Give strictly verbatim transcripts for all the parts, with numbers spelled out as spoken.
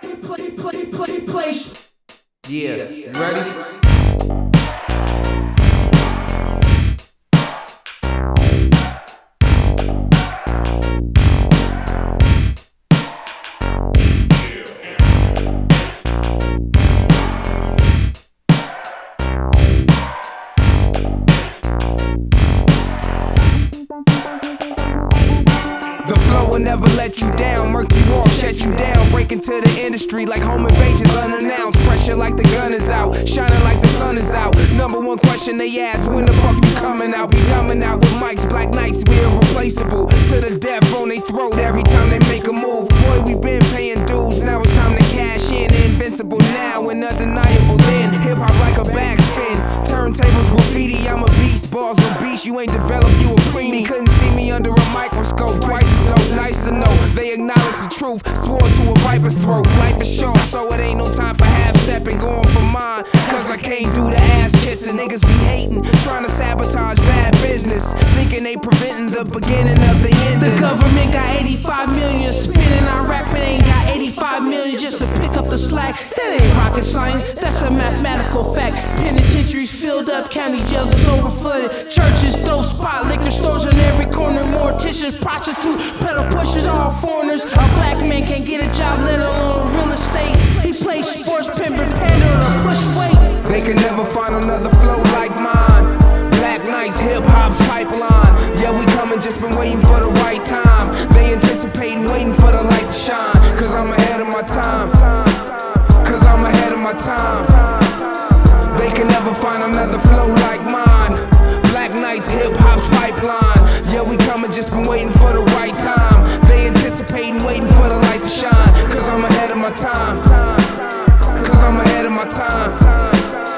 play, play, play, place. Yeah, you ready? The flow will never let you down. Murky walk shut you down. Break into the industry like home invasions unannounced. Pressure like the gun is out. Shining like the sun is out. Number one question they ask, when the fuck you coming out? Be dumbing out with mics, black knights, we irreplaceable. To the death on they throat every time they make a move. Boy, we been paying dues, now it's time to cash in. Invincible now and undeniable then. Hip hop like a backspin. Turntables, graffiti, I'm a beast. Balls on beast, you ain't developed, you a preemie. Couldn't see me under a microscope. Twice as dope, nice to know. They acknowledge the truth, swore to a viper's throat. Life is short, so it ain't no time for half-stepping. Going for mine, cause I can't do the ass kissing. Niggas be hating, trying to sabotage bad business. Thinking they preventing the beginning of the end. The government got eighty-five million spinning. I rap it ain't got eighty-five million just to pick up the slack. That ain't rocket science, that's a mathematical fact. Penitentiaries filled up, county jails is overflooded. Churches, dope spot, liquor stores on every corner. Morticians, prostitute, pedal pushers, all foreigners. A black man can't get a job, let alone real estate. He plays sports, pimpin', pandering, or push weight. They can never find another flow like mine. Black Knights, hip hop's pipeline. Yeah, we coming, just been waiting for the right time. They anticipating, waiting for the light to shine. Cause I'm ahead of my time. Cause I'm ahead of my time. They can never find another flow like mine. Black Knights, hip hop's pipeline. Yeah, we coming, just been waiting for the right time. They anticipating, waiting for the light to shine. Cause I'm ahead of my time. Cause I'm ahead of my time.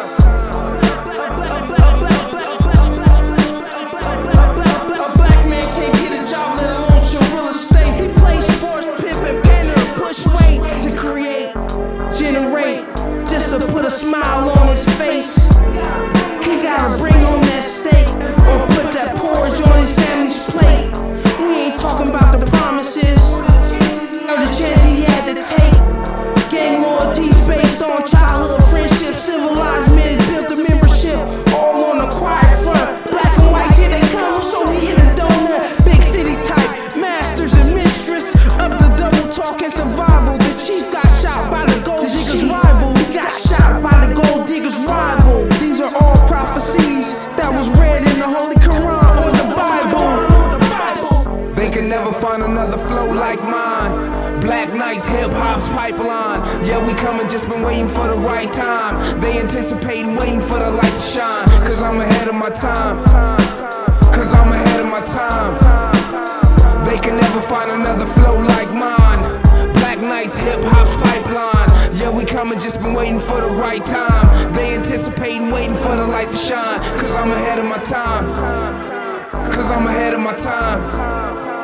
Just to put a smile on his face. He gotta bring on that steak or put that porridge on his family's plate. We ain't talking about the promises or the chance he had to take. Gang loyalties based on childhood friendship. Civilized men built the membership all on a quiet front. Black and whites, here they come, so we hit a donut. Big city type, masters and mistress of the double talk and survival. The chief got shot by the gold digger's rival. He got shot by the gold digger's rival. These are all prophecies that was read in the Holy Quran or the Bible. They can never find another flow like mine. Black Knights, hip hop's pipeline. Yeah, we coming, just been waiting for the right time. They anticipating, waiting for the light to shine. Cause I'm ahead of my time. Cause I'm ahead of my time. They can never find another flow like mine. Black Knights, hip hop's pipeline. Yeah, we coming, just been waiting for the right time. They anticipating, waiting for the light to shine. Cause I'm ahead of my time. Cause I'm ahead of my time.